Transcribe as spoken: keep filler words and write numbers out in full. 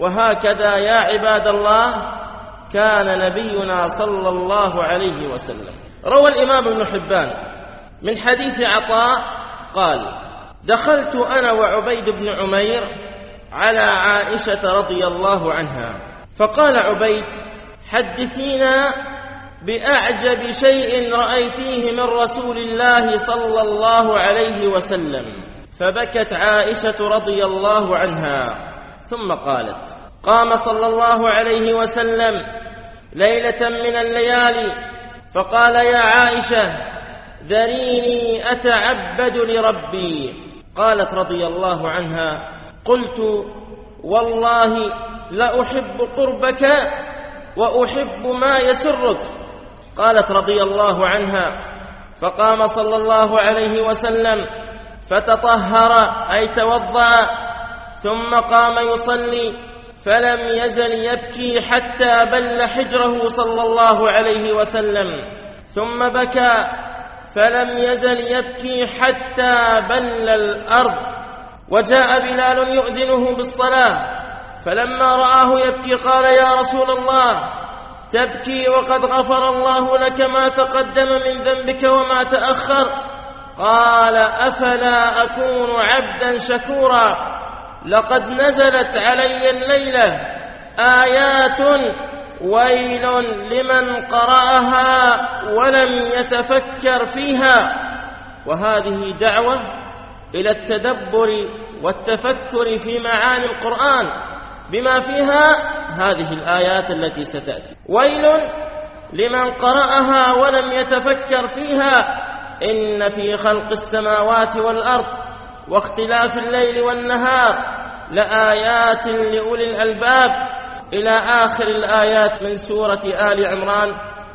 وهكذا يا عباد الله كان نبينا صلى الله عليه وسلم. روى الإمام ابن حبان من حديث عطاء قال: دخلت أنا وعبيد بن عمير على عائشة رضي الله عنها، فقال عبيد: حدثينا بأعجب شيء رأيتيه من رسول الله صلى الله عليه وسلم. فبكت عائشة رضي الله عنها ثم قالت: قام صلى الله عليه وسلم ليلة من الليالي فقال: يا عائشة ذريني أتعبد لربي. قالت رضي الله عنها: قلت: والله لأحب قربك وأحب ما يسرك. قالت رضي الله عنها: فقام صلى الله عليه وسلم فتطهر أي توضأ، ثم قام يصلي، فلم يزل يبكي حتى بل حجره صلى الله عليه وسلم، ثم بكى فلم يزل يبكي حتى بل الأرض. وجاء بلال يؤذنه بالصلاة، فلما رآه يبكي قال: يا رسول الله تبكي وقد غفر الله لك ما تقدم من ذنبك وما تأخر؟ قال: أفلا أكون عبدا شكورا؟ لقد نزلت علي الليلة آيات ويل لمن قرأها ولم يتفكر فيها. وهذه دعوة إلى التدبر والتفكر في معاني القرآن بما فيها هذه الآيات التي ستأتي. ويل لمن قرأها ولم يتفكر فيها، إن في خلق السماوات والأرض واختلاف الليل والنهار لآيات لأولي الألباب، إلى آخر الآيات من سورة آل عمران